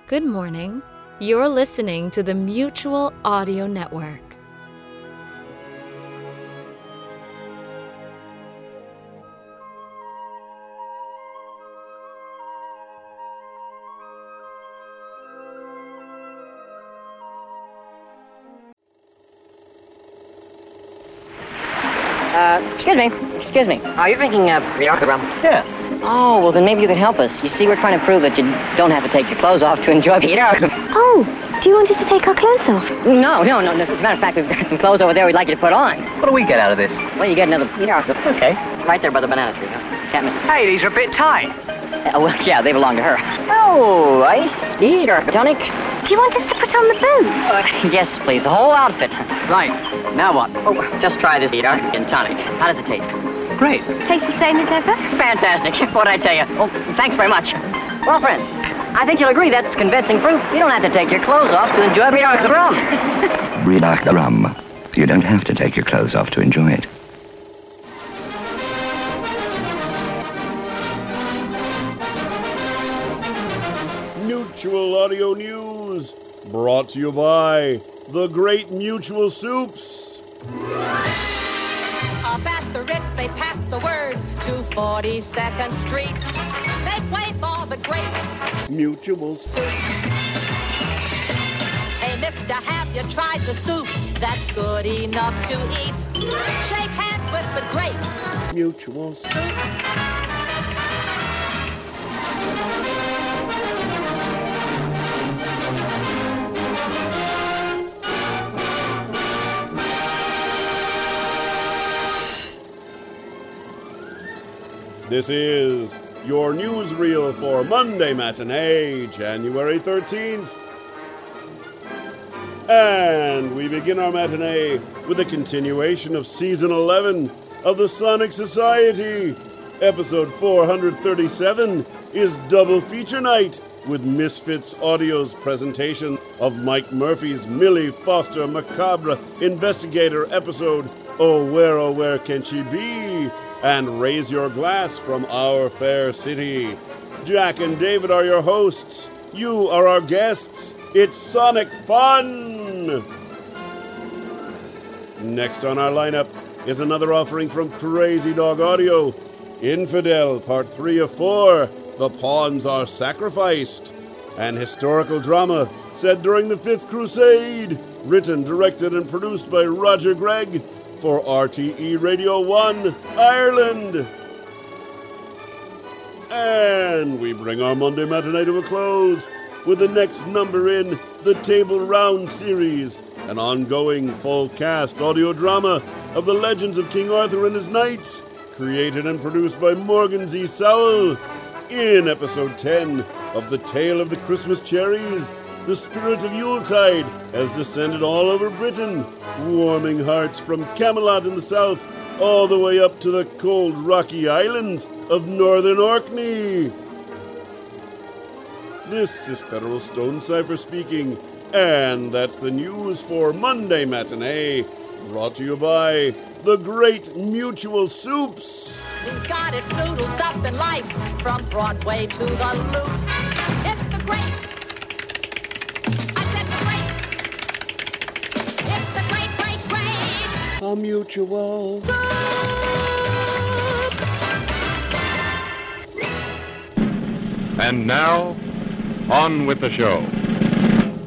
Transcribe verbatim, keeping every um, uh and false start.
Good morning. You're listening to the Mutual Audio Network. Uh, excuse me. Excuse me. Are you drinking, uh, Rioja rum? Yeah. Oh, well, then maybe you can help us. You see, we're trying to prove that you don't have to take your clothes off to enjoy Rioja. Oh, do you want us to take our clothes off? No, no, no. As a matter of fact, we've got some clothes over there we'd like you to put on. What do we get out of this? Well, you get another Rioja. Okay. Right there by the banana tree, huh? Can't miss it. Hey, these are a bit tight. Uh, well, yeah, they belong to her. Oh, ice, Rioja tonic. Do you want us to put on the boots? Uh, yes, please, the whole outfit. Right. Now what? Oh, just try this Rioja and tonic. How does it taste? Great. Tastes the same as ever? Fantastic. What'd I tell you? Oh, thanks very much. Well, friends, I think you'll agree that's convincing proof. You don't have to take your clothes off to enjoy Rioja rum. Rioja rum. You don't have to take your clothes off to enjoy it. Mutual Audio News, brought to you by the Great Mutual Soups. Up at the Ritz, they pass the word to forty-second Street. Make way for the great Mutual Soup. Hey, mister, have you tried the soup that's good enough to eat? Shake hands with the great Mutual Soup. Soup. This is your newsreel for Monday matinee, January thirteenth. And we begin our matinee with a continuation of Season eleven of the Sonic Society. Episode four thirty-seven is Double Feature Night with Misfits Audio's presentation of Mike Murphy's Millie Foster Macabre Investigator episode, Oh Where, Oh Where Can She Be? And Raise Your Glass from Our Fair City. Jack and David are your hosts. You are our guests. It's Sonic Fun! Next on our lineup is another offering from Crazy Dog Audio. Infidel, Part three of four, The Pawns Are Sacrificed. An historical drama set during the Fifth Crusade. Written, directed, and produced by Roger Gregg. For R T E Radio one, Ireland. And we bring our Monday matinee to a close with the next number in the Table Round series, an ongoing full-cast audio drama of the legends of King Arthur and his knights, created and produced by Morgan Z. Sowell. In episode ten of The Tale of the Christmas Cherries, the spirit of Yuletide has descended all over Britain, warming hearts from Camelot in the south all the way up to the cold, rocky islands of northern Orkney. This is Federal Stone Cipher speaking, and that's the news for Monday Matinee, brought to you by the Great Mutual Soups. He's got its noodles up in lights from Broadway to the Loop. It's the great. A mutual. And now, on with the show.